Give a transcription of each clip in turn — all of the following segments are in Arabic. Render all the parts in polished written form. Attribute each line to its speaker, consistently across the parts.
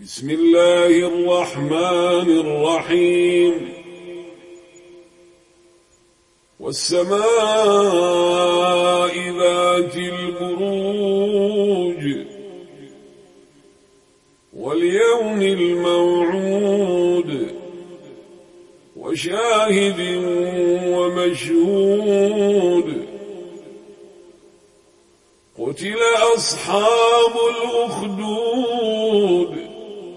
Speaker 1: بسم الله الرحمن الرحيم والسماء ذات البروج واليوم الموعود وشاهد ومشهود قتل أصحاب الأخدود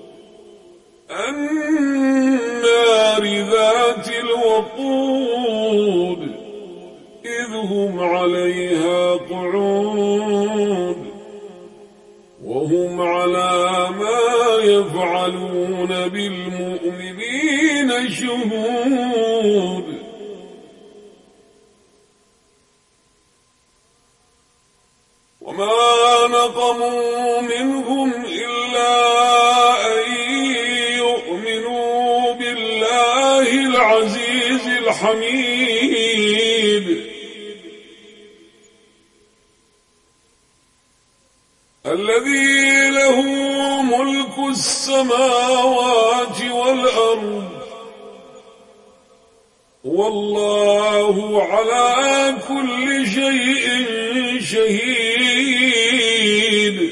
Speaker 1: النار ذات الوقود إذ هم عليها قعود وهم على ما يفعلون بالمؤمنين شهود وما نقموا منهم إلا أن يؤمنوا بالله العزيز الحميد الذي له ملك السماوات والأرض والله على كل شيء شهيد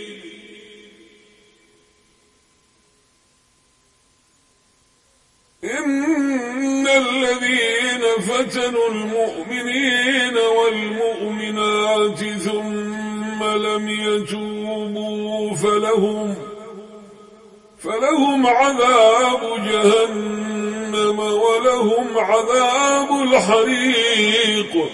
Speaker 1: إن الذين فتنوا المؤمنين والمؤمنات ثم لم يتوبوا فلهم عذاب جهنم ولهم عذاب الحريق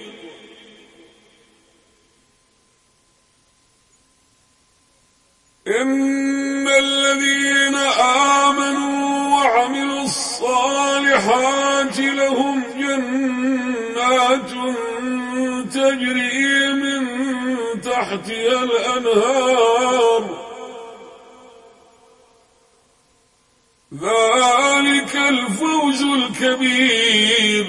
Speaker 1: إن الذين آمنوا وعملوا الصالحات لهم جنات تجري من تحتها الأنهار ذلك الفوز الكبير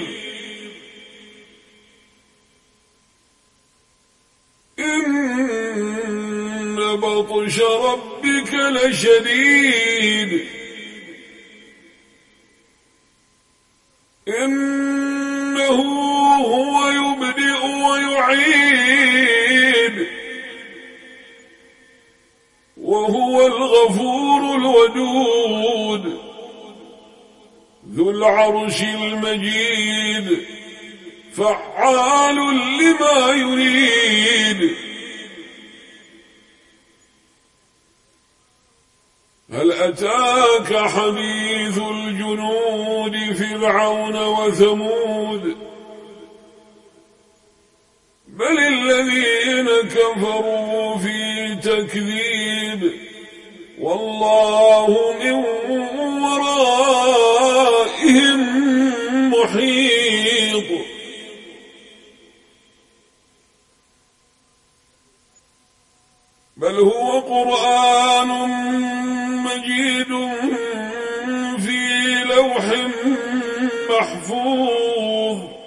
Speaker 1: إن بطش ربك لشديد إنه هو يبدئ ويعيد وهو الغفور الودود ذو العرش المجيد فعال لما يريد هل أتاك حديث الجنود فرعون وثمود بل الذين كفروا في تكذيب والله من ورائهم محيط بل هو قرآن مجيد في لوح محفوظ